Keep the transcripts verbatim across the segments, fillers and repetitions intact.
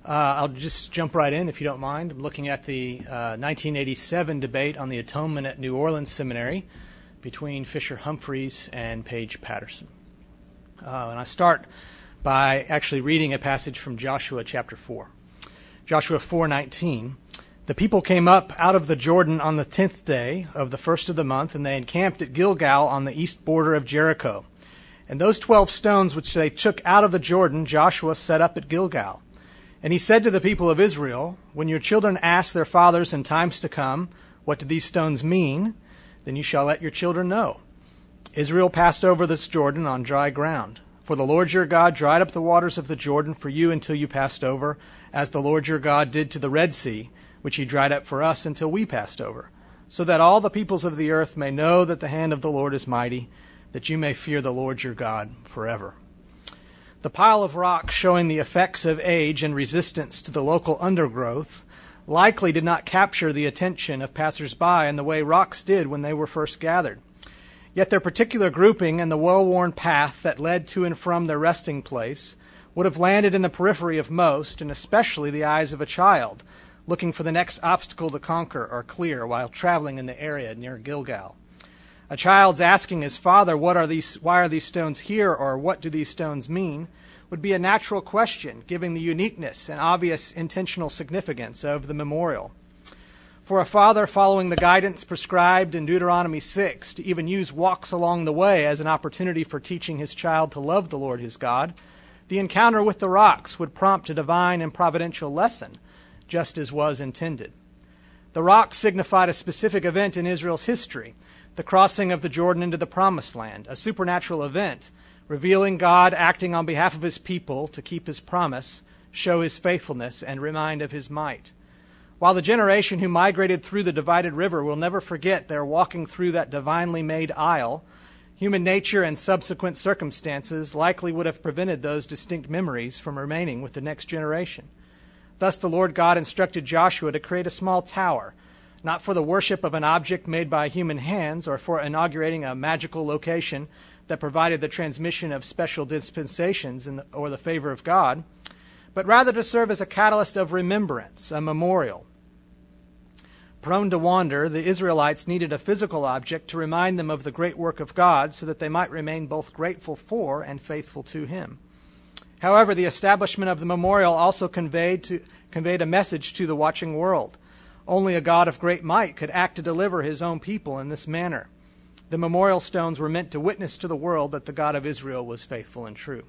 Uh, I'll just jump right in, if you don't mind. I'm looking at the uh, nineteen eighty-seven debate on the atonement at New Orleans Seminary between Fisher Humphreys and Paige Patterson. Uh, and I start by actually reading a passage from Joshua chapter four. Joshua four nineteen. The people came up out of the Jordan on the tenth day of the first of the month, and they encamped at Gilgal on the east border of Jericho. And those twelve stones which they took out of the Jordan, Joshua set up at Gilgal. And he said to the people of Israel, when your children ask their fathers in times to come, what do these stones mean? Then you shall let your children know. Israel passed over this Jordan on dry ground. For the Lord your God dried up the waters of the Jordan for you until you passed over, as the Lord your God did to the Red Sea, which he dried up for us until we passed over, so that all the peoples of the earth may know that the hand of the Lord is mighty, that you may fear the Lord your God forever. The pile of rocks showing the effects of age and resistance to the local undergrowth likely did not capture the attention of passers-by in the way rocks did when they were first gathered. Yet their particular grouping and the well-worn path that led to and from their resting place would have landed in the periphery of most, and especially the eyes of a child, looking for the next obstacle to conquer or clear while traveling in the area near Gilgal. A child's asking his father, "What are these? Why are these stones here?" or "What do these stones mean?" would be a natural question, given the uniqueness and obvious intentional significance of the memorial. For a father following the guidance prescribed in Deuteronomy six to even use walks along the way as an opportunity for teaching his child to love the Lord his God, the encounter with the rocks would prompt a divine and providential lesson, just as was intended. The rocks signified a specific event in Israel's history, the crossing of the Jordan into the Promised Land, a supernatural event revealing God acting on behalf of his people to keep his promise, show his faithfulness, and remind of his might. While the generation who migrated through the divided river will never forget their walking through that divinely made isle, human nature and subsequent circumstances likely would have prevented those distinct memories from remaining with the next generation. Thus the Lord God instructed Joshua to create a small tower, not for the worship of an object made by human hands or for inaugurating a magical location that provided the transmission of special dispensations in the, or the favor of God, but rather to serve as a catalyst of remembrance, a memorial. Prone to wander, the Israelites needed a physical object to remind them of the great work of God so that they might remain both grateful for and faithful to him. However, the establishment of the memorial also conveyed, to, conveyed a message to the watching world. Only a God of great might could act to deliver his own people in this manner. The memorial stones were meant to witness to the world that the God of Israel was faithful and true.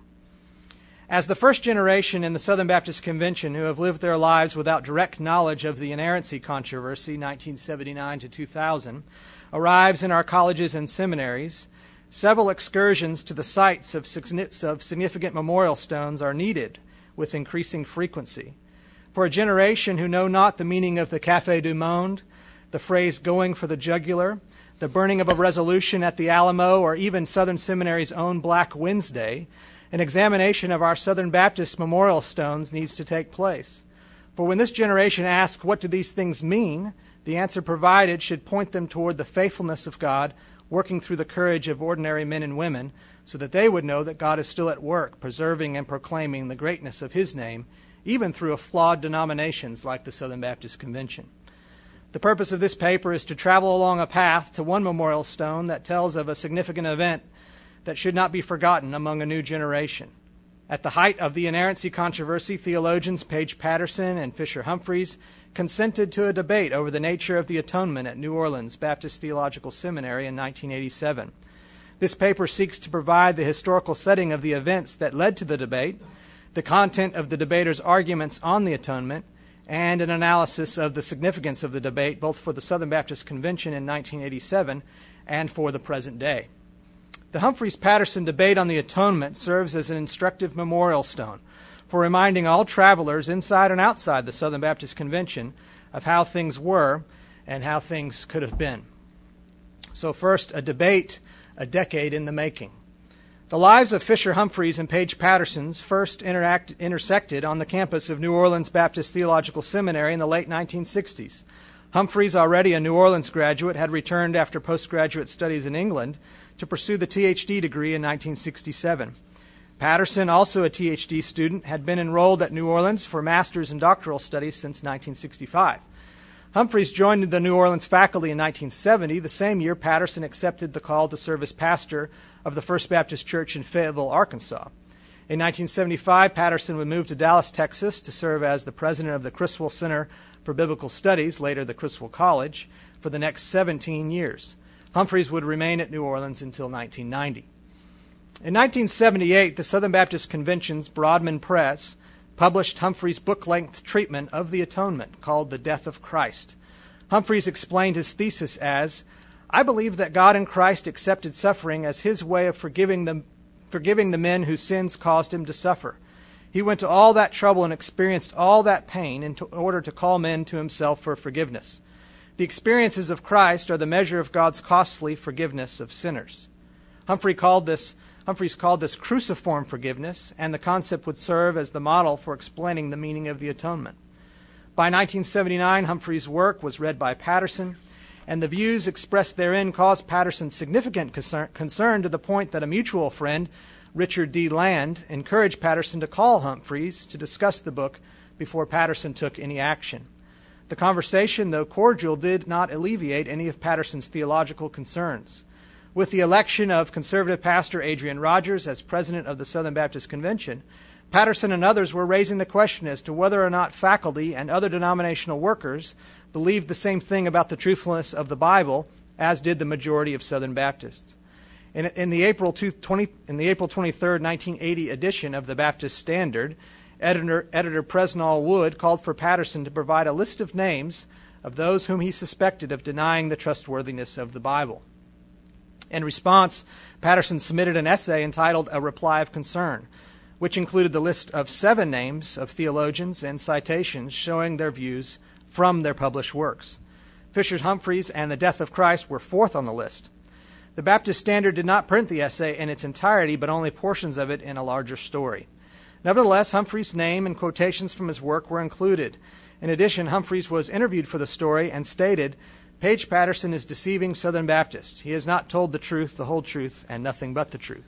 As the first generation in the Southern Baptist Convention who have lived their lives without direct knowledge of the inerrancy controversy, nineteen seventy-nine to two thousand, arrives in our colleges and seminaries, several excursions to the sites of significant memorial stones are needed with increasing frequency. For a generation who know not the meaning of the Café du Monde, the phrase "going for the jugular," the burning of a resolution at the Alamo, or even Southern Seminary's own Black Wednesday, an examination of our Southern Baptist memorial stones needs to take place. For when this generation asks, "What do these things mean?" the answer provided should point them toward the faithfulness of God working through the courage of ordinary men and women so that they would know that God is still at work preserving and proclaiming the greatness of his name, even through a flawed denominations like the Southern Baptist Convention. The purpose of this paper is to travel along a path to one memorial stone that tells of a significant event that should not be forgotten among a new generation. At the height of the inerrancy controversy, theologians Paige Patterson and Fisher Humphreys consented to a debate over the nature of the atonement at New Orleans Baptist Theological Seminary in nineteen eighty-seven. This paper seeks to provide the historical setting of the events that led to the debate, the content of the debaters' arguments on the atonement, and an analysis of the significance of the debate both for the Southern Baptist Convention in nineteen eighty-seven and for the present day. The Humphreys-Patterson debate on the atonement serves as an instructive memorial stone for reminding all travelers inside and outside the Southern Baptist Convention of how things were and how things could have been. So first, a debate, a decade in the making. The lives of Fisher Humphreys and Paige Patterson's first interact, intersected on the campus of New Orleans Baptist Theological Seminary in the late nineteen sixties. Humphreys, already a New Orleans graduate, had returned after postgraduate studies in England to pursue the T H D degree in nineteen sixty-seven. Patterson, also a T H D student, had been enrolled at New Orleans for master's and doctoral studies since nineteen sixty-five. Humphreys joined the New Orleans faculty in nineteen seventy, the same year Patterson accepted the call to serve as pastor of the First Baptist Church in Fayetteville, Arkansas. In nineteen seventy-five, Patterson would move to Dallas, Texas, to serve as the president of the Criswell Center for Biblical Studies, later the Criswell College, for the next seventeen years. Humphreys would remain at New Orleans until nineteen ninety. In nineteen seventy-eight, the Southern Baptist Convention's Broadman Press published Humphreys' book-length treatment of the atonement called The Death of Christ. Humphreys explained his thesis as, "I believe that God in Christ accepted suffering as his way of forgiving the, forgiving the men whose sins caused him to suffer. He went to all that trouble and experienced all that pain in order to call men to himself for forgiveness. The experiences of Christ are the measure of God's costly forgiveness of sinners." Humphrey called this Humphreys called this cruciform forgiveness, and the concept would serve as the model for explaining the meaning of the atonement. By nineteen seventy-nine, Humphreys' work was read by Patterson, and the views expressed therein caused Patterson significant concern, concern to the point that a mutual friend, Richard D. Land, encouraged Patterson to call Humphreys to discuss the book before Patterson took any action. The conversation, though cordial, did not alleviate any of Patterson's theological concerns. With the election of conservative pastor Adrian Rogers as president of the Southern Baptist Convention, Patterson and others were raising the question as to whether or not faculty and other denominational workers believed the same thing about the truthfulness of the Bible as did the majority of Southern Baptists. In, in, the, April twenty, in the April twenty-third, nineteen eighty edition of the Baptist Standard, editor, editor Presnall Wood called for Patterson to provide a list of names of those whom he suspected of denying the trustworthiness of the Bible. In response, Patterson submitted an essay entitled A Reply of Concern, which included the list of seven names of theologians and citations showing their views from their published works. Fisher Humphreys and The Death of Christ were fourth on the list. The Baptist Standard did not print the essay in its entirety, but only portions of it in a larger story. Nevertheless, Humphreys' name and quotations from his work were included. In addition, Humphreys was interviewed for the story and stated, "Page Patterson is deceiving Southern Baptists. He has not told the truth, the whole truth, and nothing but the truth."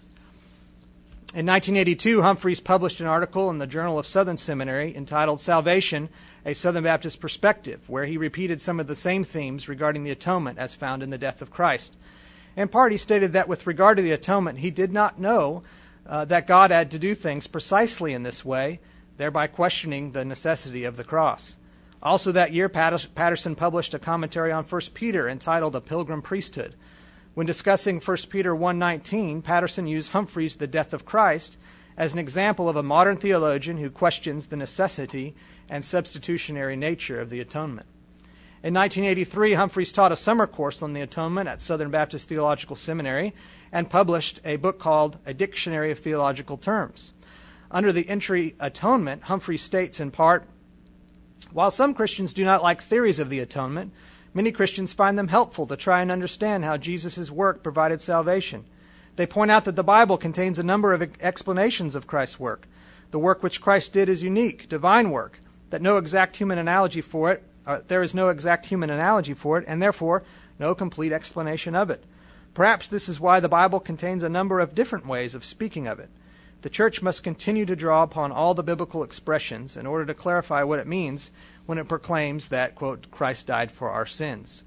In nineteen eighty-two, Humphreys published an article in the Journal of Southern Seminary entitled Salvation, a Southern Baptist Perspective, where he repeated some of the same themes regarding the atonement as found in The Death of Christ. In part, he stated that with regard to the atonement, he did not know uh, that God had to do things precisely in this way, thereby questioning the necessity of the cross. Also that year, Patterson published a commentary on First Peter entitled A Pilgrim Priesthood. When discussing First Peter one nineteen, Patterson used Humphreys' The Death of Christ as an example of a modern theologian who questions the necessity and substitutionary nature of the atonement. In nineteen eighty-three, Humphreys taught a summer course on the atonement at Southern Baptist Theological Seminary and published a book called A Dictionary of Theological Terms. Under the entry Atonement, Humphreys states in part, "While some Christians do not like theories of the atonement, many Christians find them helpful to try and understand how Jesus' work provided salvation. They point out that the Bible contains a number of explanations of Christ's work. The work which Christ did is unique, divine work, that no exact human analogy for it, uh, there is no exact human analogy for it, and therefore no complete explanation of it. Perhaps this is why the Bible contains a number of different ways of speaking of it. The church must continue to draw upon all the biblical expressions in order to clarify what it means when it proclaims that, quote, Christ died for our sins."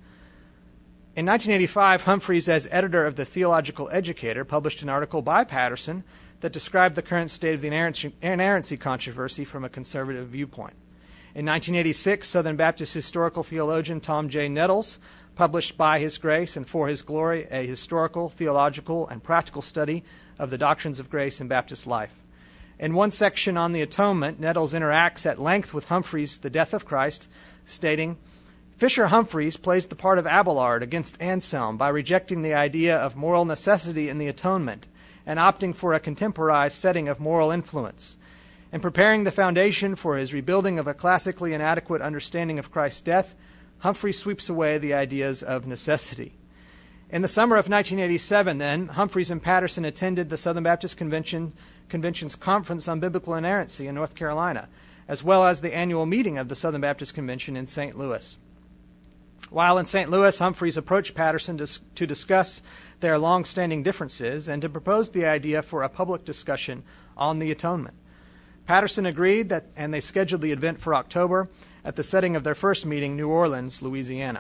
In nineteen eighty-five, Humphreys, as editor of the Theological Educator, published an article by Patterson that described the current state of the inerrancy, inerrancy controversy from a conservative viewpoint. In nineteen eighty-six, Southern Baptist historical theologian Tom J. Nettles published By His Grace and For His Glory, a historical, theological, and practical study of the doctrines of grace in Baptist life. In one section on the atonement, Nettles interacts at length with Humphreys' The Death of Christ, stating, "Fisher Humphreys plays the part of Abelard against Anselm by rejecting the idea of moral necessity in the atonement and opting for a contemporized setting of moral influence. In preparing the foundation for his rebuilding of a classically inadequate understanding of Christ's death, Humphrey sweeps away the ideas of necessity." In the summer of nineteen eighty-seven, then, Humphreys and Patterson attended the Southern Baptist Convention, Convention's Conference on Biblical Inerrancy in North Carolina, as well as the annual meeting of the Southern Baptist Convention in Saint Louis. While in Saint Louis, Humphreys approached Patterson to, to discuss their long-standing differences and to propose the idea for a public discussion on the atonement. Patterson agreed, that, and they scheduled the event for October at the setting of their first meeting, New Orleans, Louisiana.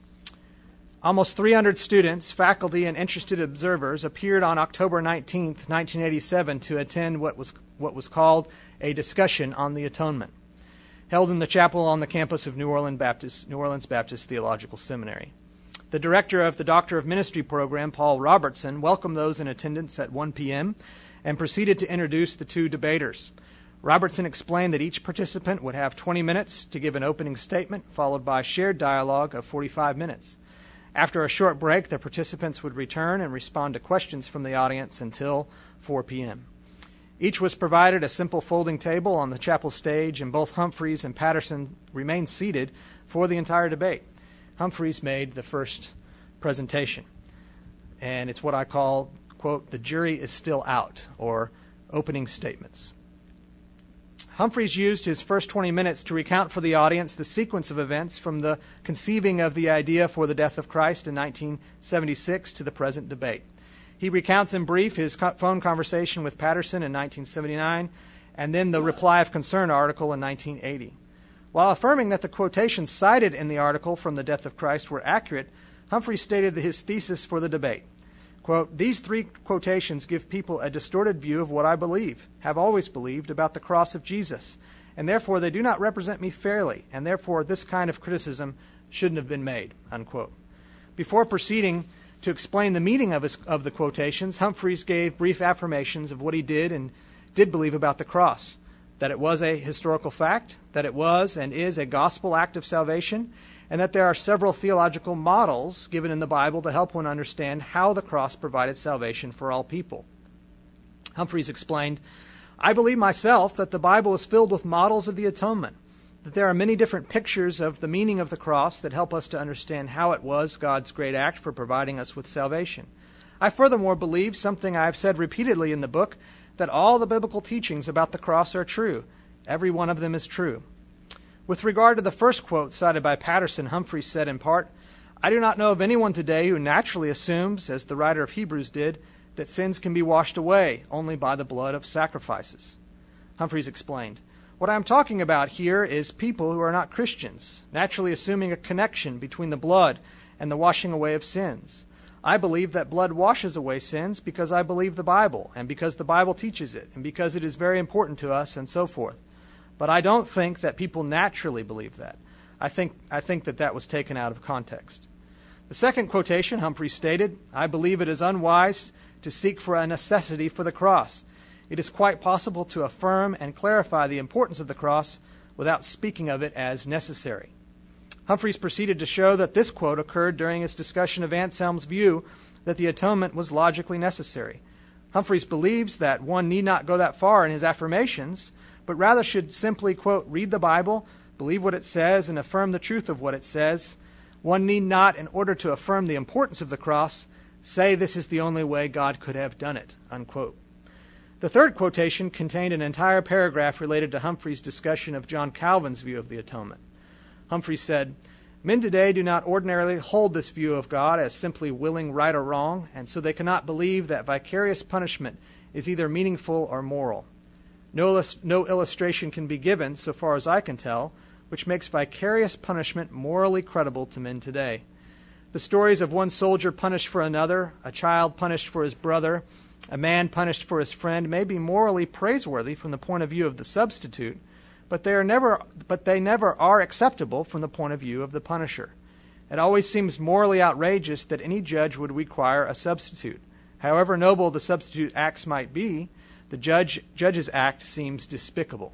Almost three hundred students, faculty, and interested observers appeared on October nineteenth, nineteen eighty-seven to attend what was, what was called a discussion on the atonement, held in the chapel on the campus of New Orleans Baptist, New Orleans Baptist Theological Seminary. The director of the Doctor of Ministry program, Paul Robertson, welcomed those in attendance at one p.m. and proceeded to introduce the two debaters. Robertson explained that each participant would have twenty minutes to give an opening statement, followed by shared dialogue of forty-five minutes. After a short break, the participants would return and respond to questions from the audience until four p.m. Each was provided a simple folding table on the chapel stage, and both Humphreys and Patterson remained seated for the entire debate. Humphreys made the first presentation, and it's what I call, quote, the jury is still out, or opening statements. Humphreys used his first twenty minutes to recount for the audience the sequence of events from the conceiving of the idea for the death of Christ in nineteen seventy-six to the present debate. He recounts in brief his phone conversation with Patterson in nineteen seventy-nine and then the reply of concern article in nineteen eighty. While affirming that the quotations cited in the article from the death of Christ were accurate, Humphreys stated his thesis for the debate. Quote, these three quotations give people a distorted view of what I believe, have always believed about the cross of Jesus, and therefore they do not represent me fairly, and therefore this kind of criticism shouldn't have been made, unquote. Before proceeding to explain the meaning of, his, of the quotations, Humphreys gave brief affirmations of what he did and did believe about the cross, that it was a historical fact, that it was and is a gospel act of salvation, and that there are several theological models given in the Bible to help one understand how the cross provided salvation for all people. Humphreys explained, I believe myself that the Bible is filled with models of the atonement, that there are many different pictures of the meaning of the cross that help us to understand how it was God's great act for providing us with salvation. I furthermore believe something I have said repeatedly in the book, that all the biblical teachings about the cross are true. Every one of them is true. With regard to the first quote cited by Patterson, Humphreys said in part, I do not know of anyone today who naturally assumes, as the writer of Hebrews did, that sins can be washed away only by the blood of sacrifices. Humphreys explained, what I am talking about here is people who are not Christians, naturally assuming a connection between the blood and the washing away of sins. I believe that blood washes away sins because I believe the Bible, and because the Bible teaches it, and because it is very important to us, and so forth. But I don't think that people naturally believe that. I think, I think that that was taken out of context. The second quotation, Humphreys stated, I believe it is unwise to seek for a necessity for the cross. It is quite possible to affirm and clarify the importance of the cross without speaking of it as necessary. Humphreys proceeded to show that this quote occurred during his discussion of Anselm's view that the atonement was logically necessary. Humphreys believes that one need not go that far in his affirmations, but rather should simply, quote, read the Bible, believe what it says, and affirm the truth of what it says. One need not, in order to affirm the importance of the cross, say this is the only way God could have done it, unquote. The third quotation contained an entire paragraph related to Humphreys' discussion of John Calvin's view of the atonement. Humphreys said, men today do not ordinarily hold this view of God as simply willing right or wrong, and so they cannot believe that vicarious punishment is either meaningful or moral. No, no illustration can be given, so far as I can tell, which makes vicarious punishment morally credible to men today. The stories of one soldier punished for another, a child punished for his brother, a man punished for his friend may be morally praiseworthy from the point of view of the substitute, but they are never, but they never are acceptable from the point of view of the punisher. It always seems morally outrageous that any judge would require a substitute. However noble the substitute acts might be, the judge, judge's act seems despicable.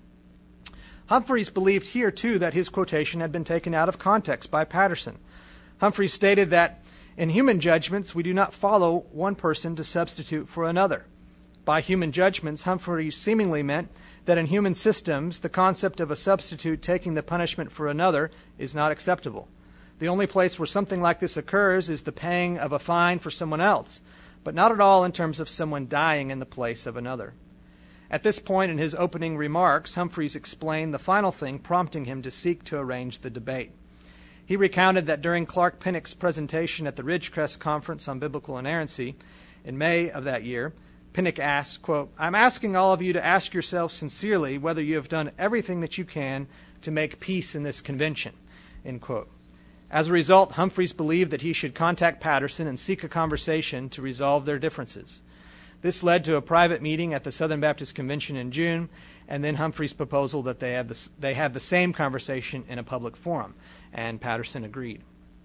Humphreys believed here, too, that his quotation had been taken out of context by Patterson. Humphreys stated that in human judgments, we do not follow one person to substitute for another. By human judgments, Humphreys seemingly meant that in human systems, the concept of a substitute taking the punishment for another is not acceptable. The only place where something like this occurs is the paying of a fine for someone else, but not at all in terms of someone dying in the place of another. At this point in his opening remarks, Humphreys explained the final thing prompting him to seek to arrange the debate. He recounted that during Clark Pinnock's presentation at the Ridgecrest Conference on Biblical Inerrancy in May of that year, Pinnock asks, quote, "I'm asking all of you to ask yourselves sincerely whether you have done everything that you can to make peace in this convention," end quote. As a result, Humphreys believed that he should contact Patterson and seek a conversation to resolve their differences. This led to a private meeting at the Southern Baptist Convention in June, and then Humphreys' proposal that they have, the, they have the same conversation in a public forum, and Patterson agreed.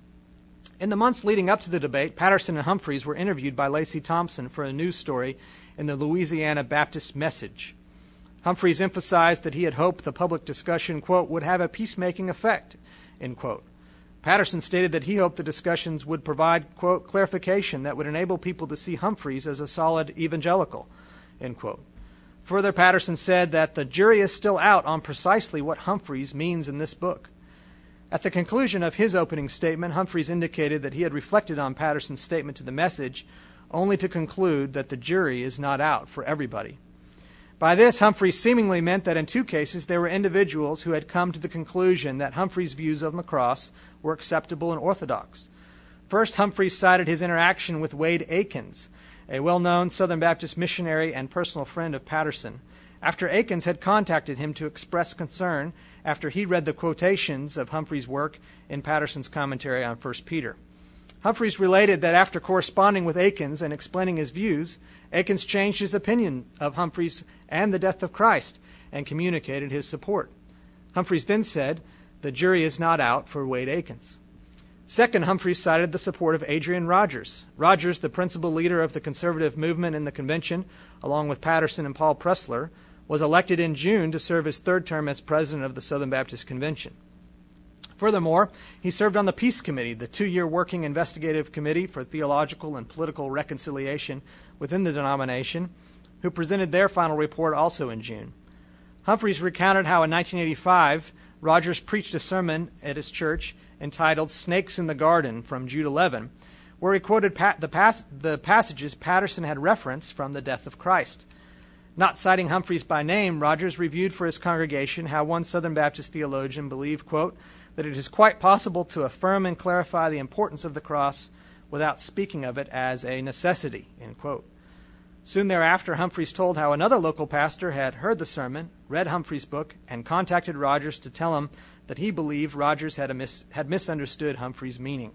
In the months leading up to the debate, Patterson and Humphreys were interviewed by Lacey Thompson for a news story in the Louisiana Baptist Message. Humphreys emphasized that he had hoped the public discussion, quote, would have a peacemaking effect, end quote. Patterson stated that he hoped the discussions would provide, quote, clarification that would enable people to see Humphreys as a solid evangelical, end quote. Further, Patterson said that the jury is still out on precisely what Humphreys means in this book. At the conclusion of his opening statement, Humphreys indicated that he had reflected on Patterson's statement to the Message, only to conclude that the jury is not out for everybody. By this, Humphreys seemingly meant that in two cases there were individuals who had come to the conclusion that Humphreys' views on the cross were acceptable and orthodox. First, Humphreys cited his interaction with Wade Akins, a well-known Southern Baptist missionary and personal friend of Patterson, after Akins had contacted him to express concern after he read the quotations of Humphreys' work in Patterson's commentary on First Peter. Humphreys related that after corresponding with Akins and explaining his views, Akins changed his opinion of Humphreys and the death of Christ and communicated his support. Humphreys then said, "The jury is not out for Wade Akins." Second, Humphreys cited the support of Adrian Rogers. Rogers, the principal leader of the conservative movement in the convention, along with Patterson and Paul Pressler, was elected in June to serve his third term as president of the Southern Baptist Convention. Furthermore, he served on the Peace Committee, the two-year working investigative committee for theological and political reconciliation within the denomination, who presented their final report also in June. Humphreys recounted how in nineteen eighty-five, Rogers preached a sermon at his church entitled Snakes in the Garden from Jude eleven, where he quoted pa- the, pas- the passages Patterson had referenced from the death of Christ. Not citing Humphreys by name, Rogers reviewed for his congregation how one Southern Baptist theologian believed, quote, that it is quite possible to affirm and clarify the importance of the cross without speaking of it as a necessity, end quote. Soon thereafter, Humphreys told how another local pastor had heard the sermon, read Humphreys' book, and contacted Rogers to tell him that he believed Rogers had, a mis- had misunderstood Humphreys' meaning.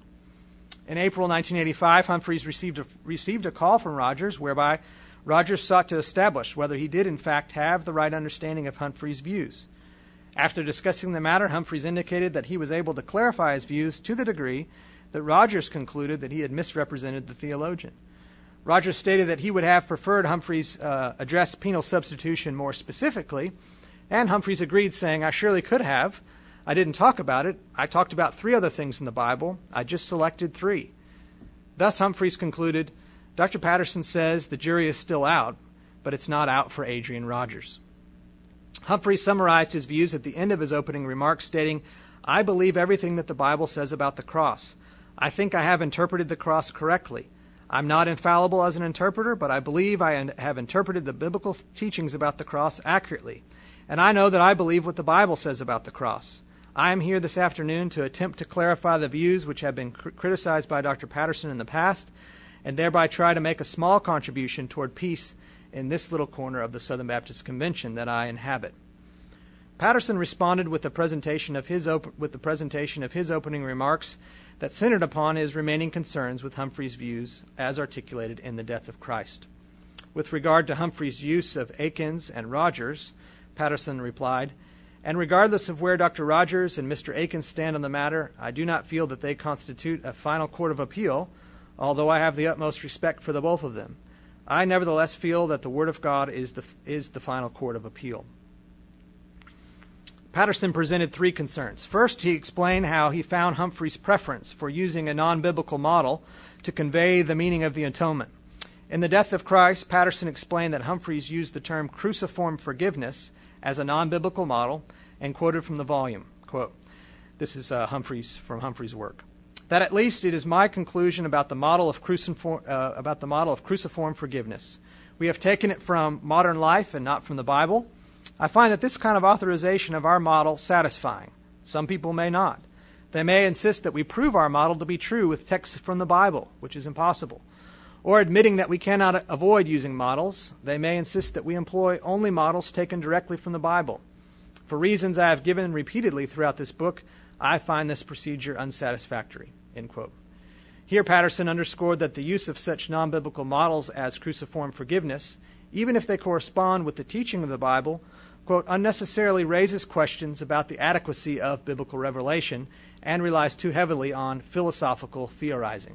In April nineteen eighty-five, Humphreys received a, received a call from Rogers whereby Rogers sought to establish whether he did in fact have the right understanding of Humphreys' views. After discussing the matter, Humphreys indicated that he was able to clarify his views to the degree that Rogers concluded that he had misrepresented the theologian. Rogers stated that he would have preferred Humphreys uh, address penal substitution more specifically, and Humphreys agreed, saying, "I surely could have. I didn't talk about it. I talked about three other things in the Bible. I just selected three." Thus, Humphreys concluded, "Doctor Patterson says the jury is still out, but it's not out for Adrian Rogers." Humphreys summarized his views at the end of his opening remarks, stating, "I believe everything that the Bible says about the cross. I think I have interpreted the cross correctly. I'm not infallible as an interpreter, but I believe I have interpreted the biblical teachings about the cross accurately. And I know that I believe what the Bible says about the cross. I am here this afternoon to attempt to clarify the views which have been cr- criticized by Doctor Patterson in the past, and thereby try to make a small contribution toward peace in this little corner of the Southern Baptist Convention that I inhabit." Patterson responded with the presentation of his op- with the presentation of his opening remarks that centered upon his remaining concerns with Humphreys' views as articulated in the death of Christ. With regard to Humphreys' use of Akins and Rogers, Patterson replied, "And regardless of where Doctor Rogers and Mister Akins stand on the matter, I do not feel that they constitute a final court of appeal, although I have the utmost respect for the both of them. I nevertheless feel that the Word of God is the, is the final court of appeal." Patterson presented three concerns. First, he explained how he found Humphreys' preference for using a non-biblical model to convey the meaning of the atonement. In the death of Christ, Patterson explained that Humphreys used the term cruciform forgiveness as a non-biblical model and quoted from the volume. Quote, this is uh, Humphreys from Humphreys' work. That at least it is my conclusion about the model of cruciform, uh, about the model of cruciform forgiveness. We have taken it from modern life and not from the Bible. I find that this kind of authorization of our model satisfying. Some people may not. They may insist that we prove our model to be true with texts from the Bible, which is impossible. Or admitting that we cannot avoid using models, they may insist that we employ only models taken directly from the Bible. For reasons I have given repeatedly throughout this book, I find this procedure unsatisfactory." End quote. Here Patterson underscored that the use of such non-biblical models as cruciform forgiveness, even if they correspond with the teaching of the Bible, quote, unnecessarily raises questions about the adequacy of biblical revelation and relies too heavily on philosophical theorizing.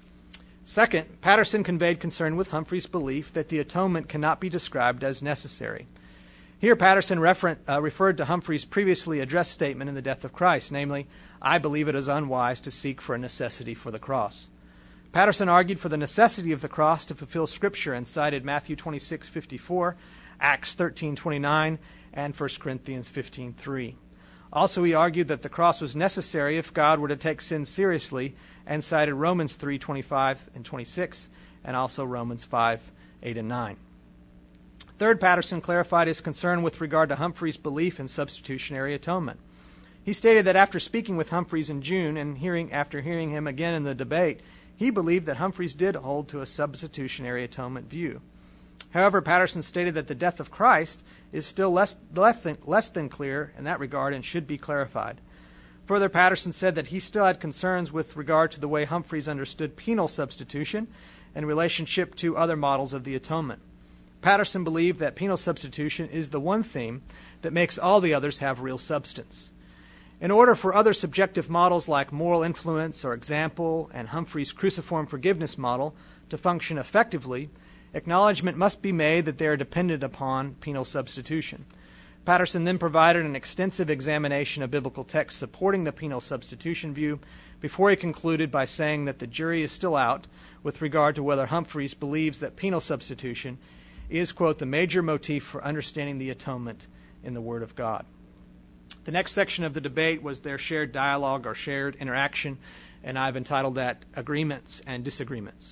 Second, Patterson conveyed concern with Humphrey's belief that the atonement cannot be described as necessary. Here Patterson referen- uh, referred to Humphrey's previously addressed statement in The Death of Christ, namely, "I believe it is unwise to seek for a necessity for the cross." Patterson argued for the necessity of the cross to fulfill Scripture and cited Matthew twenty-six fifty-four, Acts thirteen twenty-nine, and First Corinthians fifteen three. Also, he argued that the cross was necessary if God were to take sin seriously, and cited Romans three twenty-five and twenty-six, and also Romans five eight and nine. Third, Patterson clarified his concern with regard to Humphrey's belief in substitutionary atonement. He stated that after speaking with Humphreys in June and hearing after hearing him again in the debate, he believed that Humphreys did hold to a substitutionary atonement view. However, Patterson stated that the death of Christ is still less, less, than, less than clear in that regard and should be clarified. Further, Patterson said that he still had concerns with regard to the way Humphreys understood penal substitution in relationship to other models of the atonement. Patterson believed that penal substitution is the one theme that makes all the others have real substance. In order for other subjective models like moral influence or example and Humphrey's cruciform forgiveness model to function effectively, acknowledgement must be made that they are dependent upon penal substitution. Patterson then provided an extensive examination of biblical texts supporting the penal substitution view before he concluded by saying that the jury is still out with regard to whether Humphreys believes that penal substitution is, quote, the major motif for understanding the atonement in the Word of God. The next section of the debate was their shared dialogue or shared interaction, and I've entitled that Agreements and Disagreements.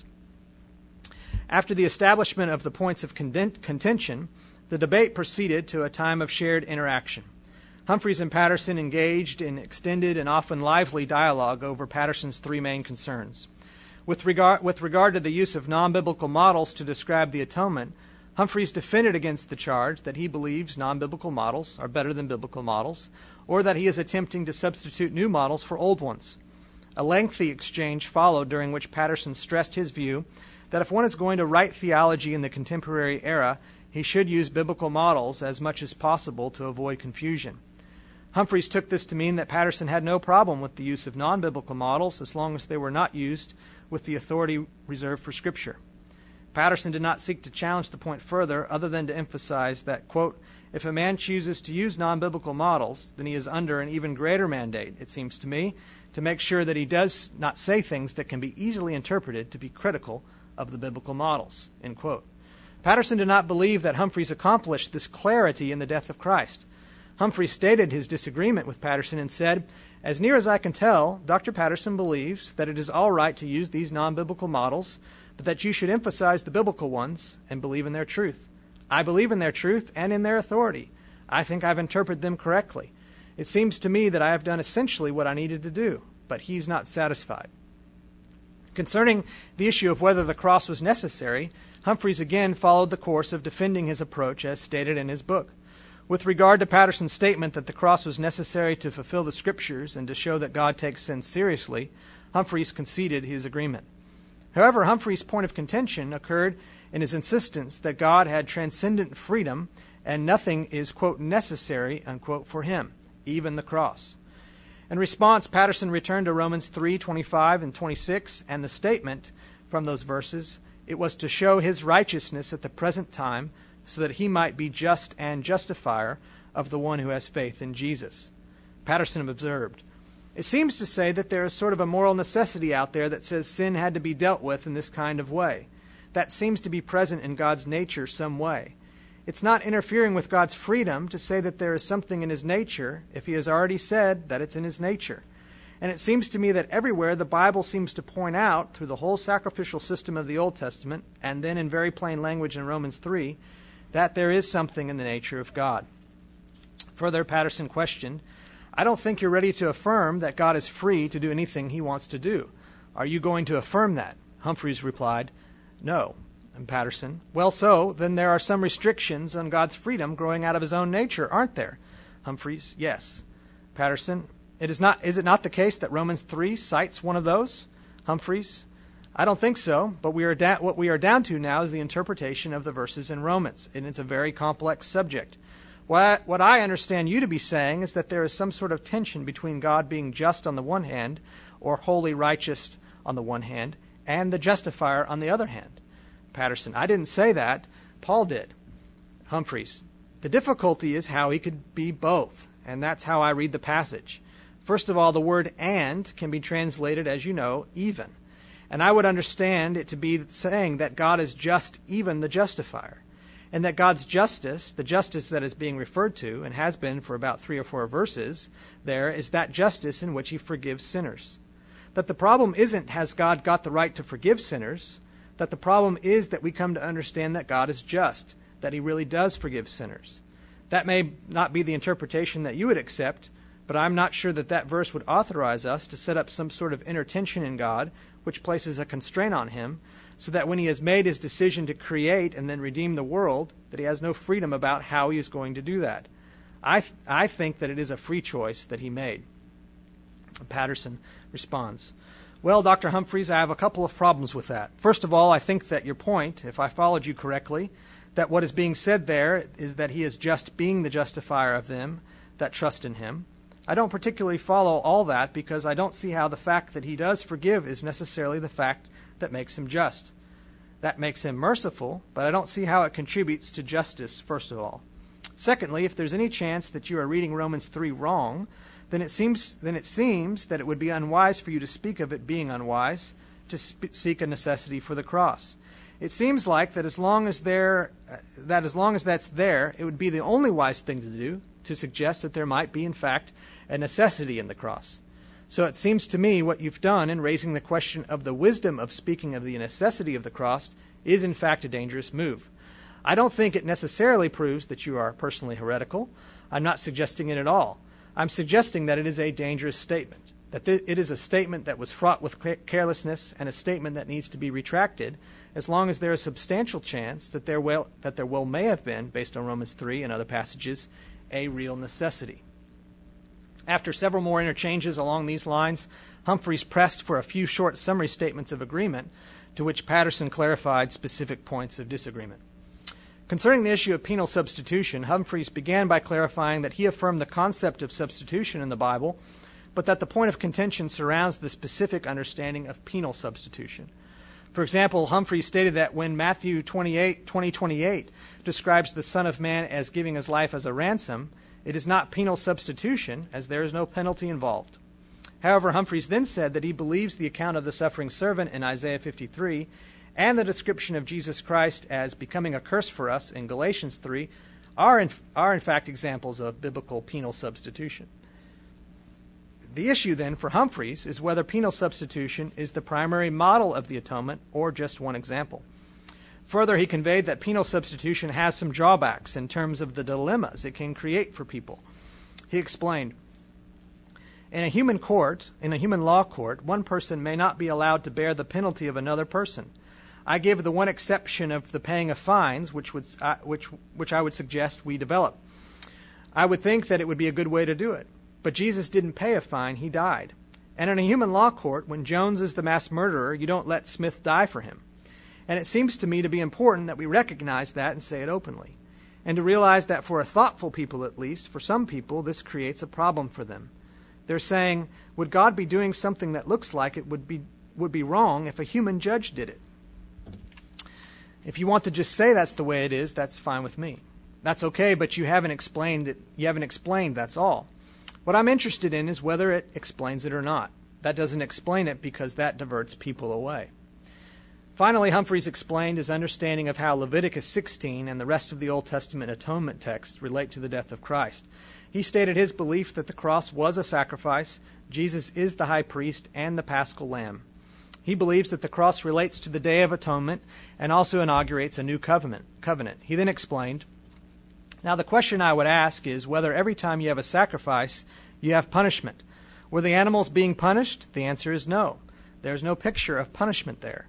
After the establishment of the points of contention, the debate proceeded to a time of shared interaction. Humphreys and Patterson engaged in extended and often lively dialogue over Patterson's three main concerns. With regard, with regard to the use of non-biblical models to describe the atonement, Humphreys defended against the charge that he believes non-biblical models are better than biblical models, or that he is attempting to substitute new models for old ones. A lengthy exchange followed during which Patterson stressed his view that if one is going to write theology in the contemporary era, he should use biblical models as much as possible to avoid confusion. Humphreys took this to mean that Patterson had no problem with the use of non-biblical models as long as they were not used with the authority reserved for Scripture. Patterson did not seek to challenge the point further other than to emphasize that, quote, if a man chooses to use non-biblical models, then he is under an even greater mandate, it seems to me, to make sure that he does not say things that can be easily interpreted to be critical of the biblical models, end quote. Patterson did not believe that Humphreys accomplished this clarity in the death of Christ. Humphreys stated his disagreement with Patterson and said, as near as I can tell, Doctor Patterson believes that it is all right to use these non-biblical models, but that you should emphasize the biblical ones and believe in their truth. I believe in their truth and in their authority. I think I've interpreted them correctly. It seems to me that I have done essentially what I needed to do, but he's not satisfied. Concerning the issue of whether the cross was necessary, Humphreys again followed the course of defending his approach as stated in his book. With regard to Patterson's statement that the cross was necessary to fulfill the Scriptures and to show that God takes sin seriously, Humphreys conceded his agreement. However, Humphreys' point of contention occurred in his insistence that God had transcendent freedom and nothing is, quote, necessary, unquote, for him, even the cross. In response, Patterson returned to Romans three twenty-five and twenty-six and the statement from those verses, it was to show his righteousness at the present time so that he might be just and justifier of the one who has faith in Jesus. Patterson observed, it seems to say that there is sort of a moral necessity out there that says sin had to be dealt with in this kind of way. That seems to be present in God's nature some way. It's not interfering with God's freedom to say that there is something in his nature if he has already said that it's in his nature. And it seems to me that everywhere the Bible seems to point out through the whole sacrificial system of the Old Testament, and then in very plain language in Romans three, that there is something in the nature of God. Further, Patterson questioned, I don't think you're ready to affirm that God is free to do anything he wants to do. Are you going to affirm that? Humphreys replied, No. And Patterson, well, so then there are some restrictions on God's freedom growing out of his own nature, aren't there? Humphreys, yes. Patterson, it is not. Is it not the case that Romans three cites one of those? Humphreys, I don't think so, but we are da- what we are down to now is the interpretation of the verses in Romans, and it's a very complex subject. What, what I understand you to be saying is that there is some sort of tension between God being just on the one hand, or wholly righteous on the one hand, and the justifier on the other hand. Patterson, I didn't say that. Paul did. Humphreys, the difficulty is how he could be both, and that's how I read the passage. First of all, the word and can be translated, as you know, even. And I would understand it to be saying that God is just even the justifier, and that God's justice, the justice that is being referred to, and has been for about three or four verses there, is that justice in which he forgives sinners. That the problem isn't has God got the right to forgive sinners, that the problem is that we come to understand that God is just, that he really does forgive sinners. That may not be the interpretation that you would accept, but I'm not sure that that verse would authorize us to set up some sort of inner tension in God which places a constraint on him, so that when he has made his decision to create and then redeem the world, that he has no freedom about how he is going to do that. I, th- I think that it is a free choice that he made. Patterson responds, well, Doctor Humphreys, I have a couple of problems with that. First of all, I think that your point, if I followed you correctly, that what is being said there is that he is just being the justifier of them that trust in him. I don't particularly follow all that because I don't see how the fact that he does forgive is necessarily the fact that makes him just. That makes him merciful, but I don't see how it contributes to justice, first of all. Secondly, if there's any chance that you are reading Romans three wrong, then it seems then it seems that it would be unwise for you to speak of it being unwise to sp- seek a necessity for the cross. It seems like that as long as there uh, that as long as that's there, it would be the only wise thing to do to suggest that there might be in fact a necessity in the cross. So it seems to me what you've done in raising the question of the wisdom of speaking of the necessity of the cross is in fact a dangerous move. I don't think it necessarily proves that you are personally heretical. I'm not suggesting it at all. I'm suggesting that it is a dangerous statement, that th- it is a statement that was fraught with carelessness and a statement that needs to be retracted as long as there is a substantial chance that there will, that there will may have been, based on Romans three and other passages, a real necessity. After several more interchanges along these lines, Humphreys pressed for a few short summary statements of agreement, to which Patterson clarified specific points of disagreement. Concerning the issue of penal substitution, Humphreys began by clarifying that he affirmed the concept of substitution in the Bible, but that the point of contention surrounds the specific understanding of penal substitution. For example, Humphreys stated that when Matthew twenty-eight, twenty, twenty-eight describes the Son of Man as giving his life as a ransom, it is not penal substitution, as there is no penalty involved. However, Humphreys then said that he believes the account of the suffering servant in Isaiah fifty-three and the description of Jesus Christ as becoming a curse for us in Galatians three are in, are in fact examples of biblical penal substitution. The issue then for Humphreys is whether penal substitution is the primary model of the atonement or just one example. Further, he conveyed that penal substitution has some drawbacks in terms of the dilemmas it can create for people. He explained, in a human court, in a human law court, one person may not be allowed to bear the penalty of another person. I give the one exception of the paying of fines, which would, uh, which, which I would suggest we develop. I would think that it would be a good way to do it. But Jesus didn't pay a fine, he died. And in a human law court, when Jones is the mass murderer, you don't let Smith die for him. And it seems to me to be important that we recognize that and say it openly. And to realize that for a thoughtful people at least, for some people, this creates a problem for them. They're saying, would God be doing something that looks like it would be would be wrong if a human judge did it? If you want to just say that's the way it is, that's fine with me. That's okay, but you haven't explained it. You haven't explained, that's all. What I'm interested in is whether it explains it or not. That doesn't explain it because that diverts people away. Finally, Humphreys explained his understanding of how Leviticus sixteen and the rest of the Old Testament atonement texts relate to the death of Christ. He stated his belief that the cross was a sacrifice, Jesus is the high priest and the paschal lamb. He believes that the cross relates to the Day of Atonement and also inaugurates a new covenant. covenant. He then explained, now the question I would ask is whether every time you have a sacrifice, you have punishment. Were the animals being punished? The answer is no. There's no picture of punishment there.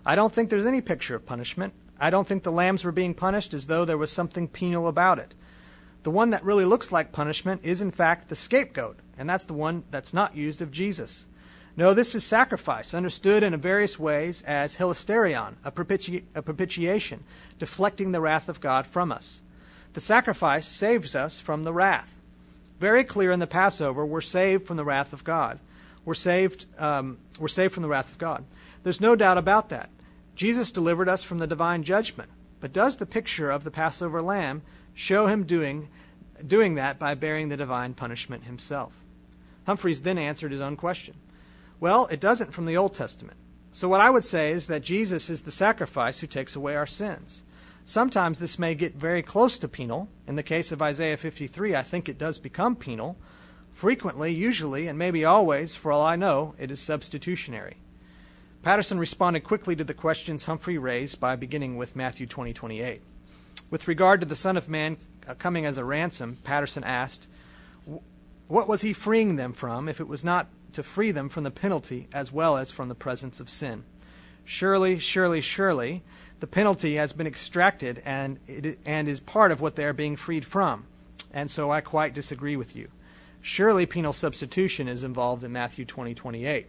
I don't think there's any picture of punishment. I don't think the lambs were being punished as though there was something penal about it. The one that really looks like punishment is in fact the scapegoat, and that's the one that's not used of Jesus. No, this is sacrifice, understood in various ways as hilasterion, a, propiti- a propitiation, deflecting the wrath of God from us. The sacrifice saves us from the wrath. Very clear in the Passover, we're saved from the wrath of God. We're saved, um, we're saved from the wrath of God. There's no doubt about that. Jesus delivered us from the divine judgment. But does the picture of the Passover lamb show him doing, doing that by bearing the divine punishment himself? Humphreys then answered his own question. Well, it doesn't from the Old Testament. So what I would say is that Jesus is the sacrifice who takes away our sins. Sometimes this may get very close to penal. In the case of Isaiah fifty-three, I think it does become penal. Frequently, usually, and maybe always, for all I know, it is substitutionary. Patterson responded quickly to the questions Humphrey raised by beginning with Matthew twenty twenty-eight. With regard to the Son of Man coming as a ransom, Patterson asked, what was he freeing them from if it was not to free them from the penalty as well as from the presence of sin? Surely, surely, surely, the penalty has been extracted and it, and is part of what they are being freed from. And so I quite disagree with you. Surely penal substitution is involved in Matthew twenty twenty-eight.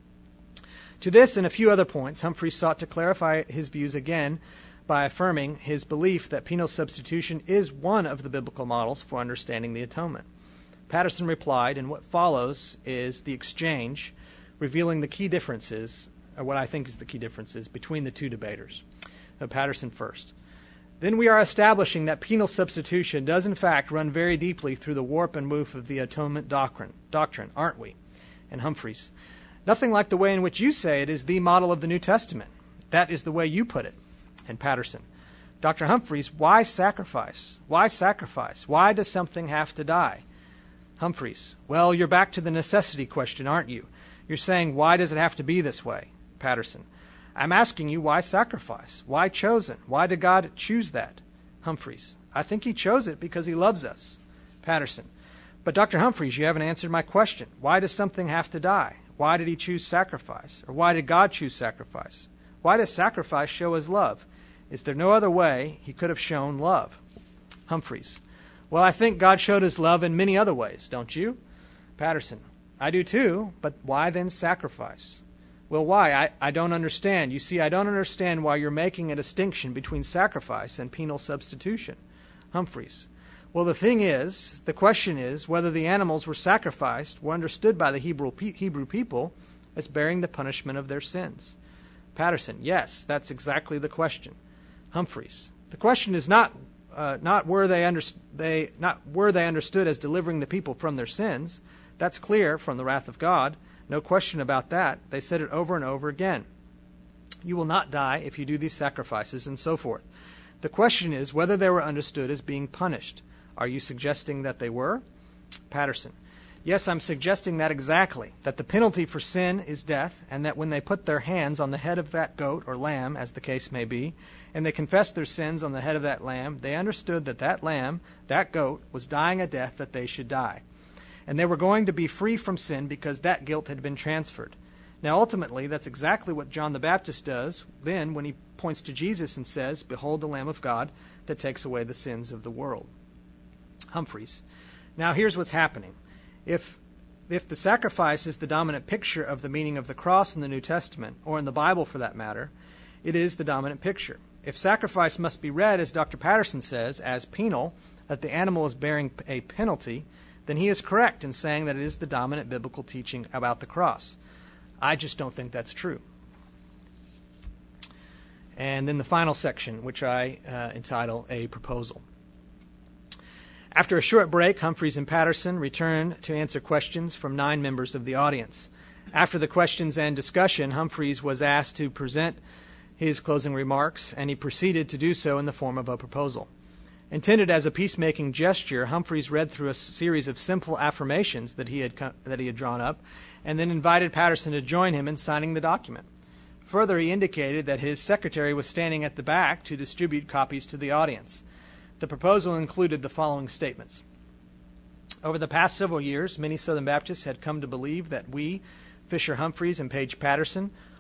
To this and a few other points, Humphrey sought to clarify his views again by affirming his belief that penal substitution is one of the biblical models for understanding the atonement. Patterson replied, and what follows is the exchange, revealing the key differences, or what I think is the key differences, between the two debaters. Uh, Patterson first. Then we are establishing that penal substitution does in fact run very deeply through the warp and woof of the atonement doctrine, doctrine, aren't we? And Humphreys. Nothing like the way in which you say it is the model of the New Testament. That is the way you put it. And Patterson. Doctor Humphreys, why sacrifice? Why sacrifice? Why does something have to die? Humphreys. Well, you're back to the necessity question, aren't you? You're saying, why does it have to be this way? Patterson. I'm asking you, why sacrifice? Why chosen? Why did God choose that? Humphreys. I think he chose it because he loves us. Patterson. But Doctor Humphreys, you haven't answered my question. Why does something have to die? Why did he choose sacrifice? Or why did God choose sacrifice? Why does sacrifice show his love? Is there no other way he could have shown love? Humphreys. Well, I think God showed his love in many other ways, don't you? Patterson. I do too, but why then sacrifice? Well, why? I, I don't understand. You see, I don't understand why you're making a distinction between sacrifice and penal substitution. Humphreys. Well, the thing is, the question is, whether the animals were sacrificed were understood by the Hebrew, Hebrew people as bearing the punishment of their sins. Patterson. Yes, that's exactly the question. Humphreys. The question is not uh, not were they, under, they not were they understood as delivering the people from their sins. That's clear from the wrath of God. No question about that. They said it over and over again. You will not die if you do these sacrifices, and so forth. The question is whether they were understood as being punished. Are you suggesting that they were? Patterson. Yes, I'm suggesting that exactly, that the penalty for sin is death, and that when they put their hands on the head of that goat or lamb, as the case may be, and they confessed their sins on the head of that lamb, they understood that that lamb, that goat, was dying a death that they should die. And they were going to be free from sin because that guilt had been transferred. Now, ultimately, that's exactly what John the Baptist does then when he points to Jesus and says, Behold the Lamb of God that takes away the sins of the world. Humphreys. Now, here's what's happening. If, if the sacrifice is the dominant picture of the meaning of the cross in the New Testament, or in the Bible for that matter, it is the dominant picture. If sacrifice must be read, as Doctor Patterson says, as penal, that the animal is bearing a penalty, then he is correct in saying that it is the dominant biblical teaching about the cross. I just don't think that's true. And then the final section, which I uh, entitle A Proposal. After a short break, Humphreys and Patterson returned to answer questions from nine members of the audience. After the questions and discussion, Humphreys was asked to present his closing remarks, and he proceeded to do so in the form of a proposal. Intended as a peacemaking gesture, Humphreys read through a series of simple affirmations that he had co- that he had drawn up, and then invited Patterson to join him in signing the document. Further, he indicated that his secretary was standing at the back to distribute copies to the audience. The proposal included the following statements. Over the past several years, many Southern Baptists had come to believe that we, Fisher Humphreys and Page Patterson,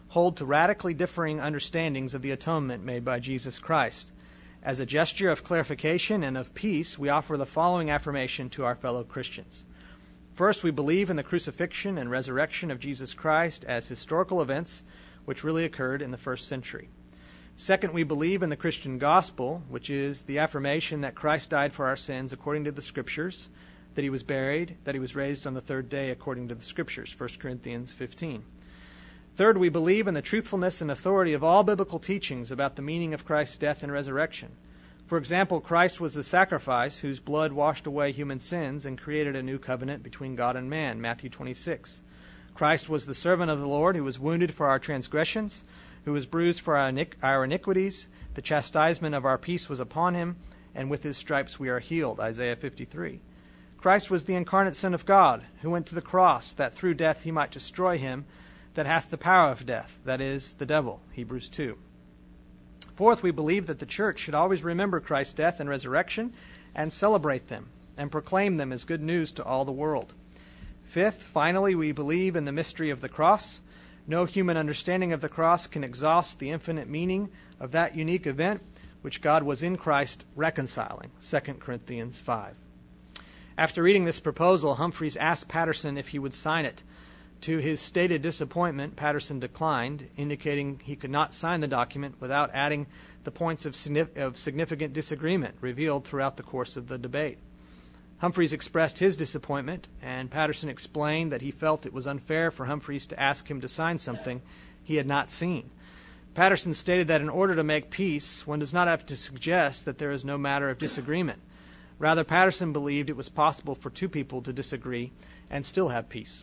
hold to radically differing understandings of the atonement made by Jesus Christ. As a gesture of clarification and of peace, we offer the following affirmation to our fellow Christians. First, we believe in the crucifixion and resurrection of Jesus Christ as historical events which really occurred in the first century. Second, we believe in the Christian gospel, which is the affirmation that Christ died for our sins according to the Scriptures, that he was buried, that he was raised on the third day according to the Scriptures, First Corinthians fifteen. Third, we believe in the truthfulness and authority of all biblical teachings about the meaning of Christ's death and resurrection. For example, Christ was the sacrifice whose blood washed away human sins and created a new covenant between God and man, Matthew twenty-six. Christ was the servant of the Lord who was wounded for our transgressions, who was bruised for our, iniqu- our iniquities. The chastisement of our peace was upon him, and with his stripes we are healed, Isaiah fifty-three. Christ was the incarnate Son of God, who went to the cross, that through death he might destroy him that hath the power of death, that is, the devil, Hebrews two. Fourth, we believe that the church should always remember Christ's death and resurrection and celebrate them and proclaim them as good news to all the world. Fifth, finally, we believe in the mystery of the cross. No human understanding of the cross can exhaust the infinite meaning of that unique event which God was in Christ reconciling, Second Corinthians five. After reading this proposal, Humphreys asked Patterson if he would sign it. To his stated disappointment, Patterson declined, indicating he could not sign the document without adding the points of significant disagreement revealed throughout the course of the debate. Humphreys expressed his disappointment, and Patterson explained that he felt it was unfair for Humphreys to ask him to sign something he had not seen. Patterson stated that in order to make peace, one does not have to suggest that there is no matter of disagreement. Rather, Patterson believed it was possible for two people to disagree and still have peace.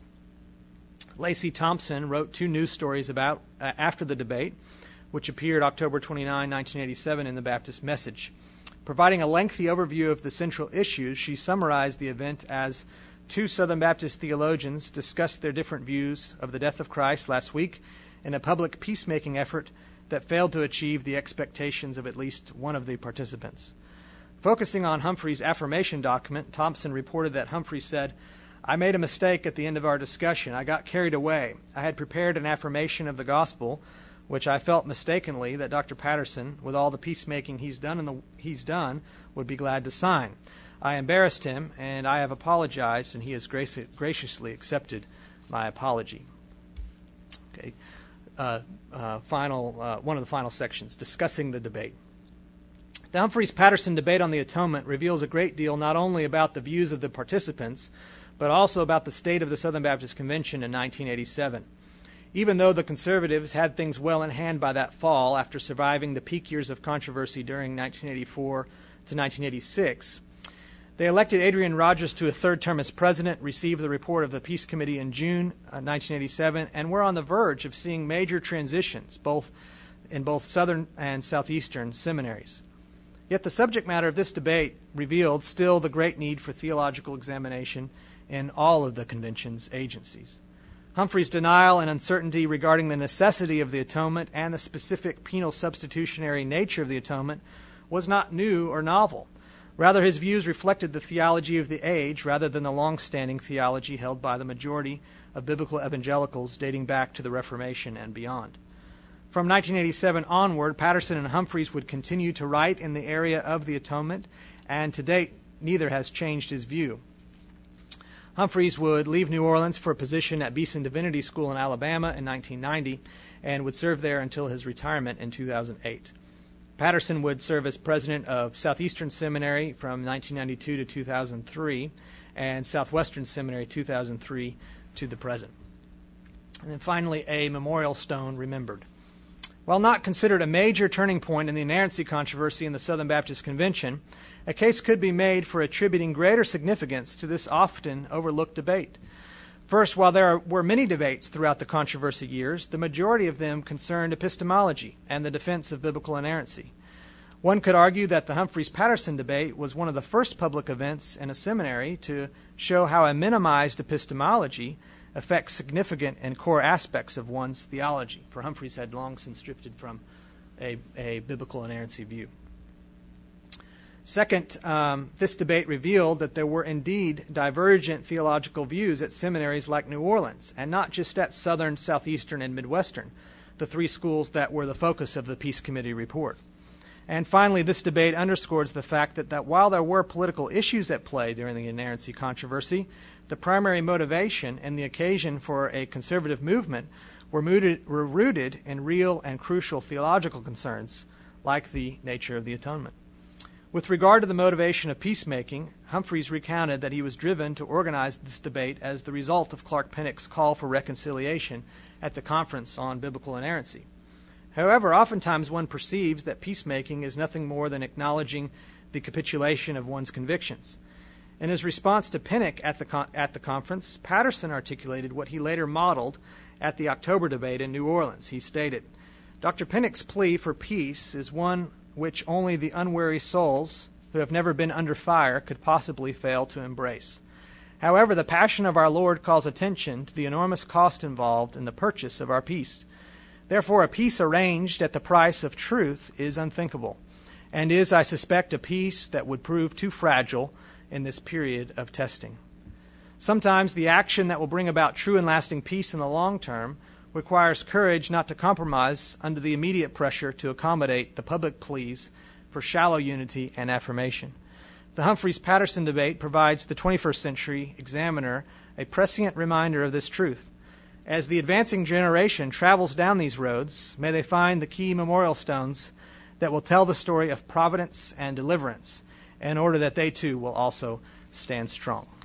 Lacey Thompson wrote two news stories about uh, after the debate, which appeared October twenty-ninth, nineteen eighty-seven in the Baptist Message. Providing a lengthy overview of the central issues, she summarized the event as two Southern Baptist theologians discussed their different views of the death of Christ last week in a public peacemaking effort that failed to achieve the expectations of at least one of the participants. Focusing on Humphreys' affirmation document, Thompson reported that Humphreys said, "I made a mistake at the end of our discussion. I got carried away. I had prepared an affirmation of the gospel, which I felt mistakenly that Doctor Patterson, with all the peacemaking he's done, in the, he's done, would be glad to sign. I embarrassed him, and I have apologized, and he has graci- graciously accepted my apology." Okay. Uh, uh, final, uh, one of the final sections, discussing the debate. The Humphreys-Patterson debate on the atonement reveals a great deal not only about the views of the participants, but also about the state of the Southern Baptist Convention in nineteen eighty-seven. Even though the conservatives had things well in hand by that fall after surviving the peak years of controversy during nineteen eighty-four to nineteen eighty-six, they elected Adrian Rogers to a third term as president, received the report of the Peace Committee in June uh, nineteen eighty-seven, and were on the verge of seeing major transitions both in both Southern and Southeastern seminaries. Yet the subject matter of this debate revealed still the great need for theological examination in all of the convention's agencies. Humphreys' denial and uncertainty regarding the necessity of the atonement and the specific penal substitutionary nature of the atonement was not new or novel. Rather, his views reflected the theology of the age rather than the long-standing theology held by the majority of biblical evangelicals dating back to the Reformation and beyond. From nineteen eighty-seven onward, Patterson and Humphreys would continue to write in the area of the atonement, and to date, neither has changed his view. Humphreys would leave New Orleans for a position at Beeson Divinity School in Alabama in nineteen ninety and would serve there until his retirement in two thousand eight. Patterson would serve as president of Southeastern Seminary from nineteen ninety-two to two thousand three and Southwestern Seminary two thousand three to the present. And then finally, a memorial stone remembered. While not considered a major turning point in the inerrancy controversy in the Southern Baptist Convention, a case could be made for attributing greater significance to this often overlooked debate. First, while there were many debates throughout the controversy years, the majority of them concerned epistemology and the defense of biblical inerrancy. One could argue that the Humphreys-Patterson debate was one of the first public events in a seminary to show how a minimized epistemology affects significant and core aspects of one's theology, for Humphreys had long since drifted from a, a biblical inerrancy view. Second, um, this debate revealed that there were indeed divergent theological views at seminaries like New Orleans, and not just at Southern, Southeastern, and Midwestern, the three schools that were the focus of the Peace Committee report. And finally, this debate underscores the fact that, that while there were political issues at play during the inerrancy controversy, the primary motivation and the occasion for a conservative movement were, mooted, were rooted in real and crucial theological concerns, like the nature of the atonement. With regard to the motivation of peacemaking, Humphreys recounted that he was driven to organize this debate as the result of Clark Pinnock's call for reconciliation at the Conference on Biblical Inerrancy. However, oftentimes one perceives that peacemaking is nothing more than acknowledging the capitulation of one's convictions. In his response to Pinnock at the, con- at the conference, Patterson articulated what he later modeled at the October debate in New Orleans. He stated, "Doctor Pinnock's plea for peace is one which only the unwary souls who have never been under fire could possibly fail to embrace. However, the passion of our Lord calls attention to the enormous cost involved in the purchase of our peace. Therefore, a peace arranged at the price of truth is unthinkable, and is, I suspect, a peace that would prove too fragile in this period of testing. Sometimes the action that will bring about true and lasting peace in the long term requires courage not to compromise under the immediate pressure to accommodate the public pleas for shallow unity and affirmation." The Humphreys-Patterson debate provides the twenty-first century examiner a prescient reminder of this truth. As the advancing generation travels down these roads, may they find the key memorial stones that will tell the story of providence and deliverance, in order that they too will also stand strong.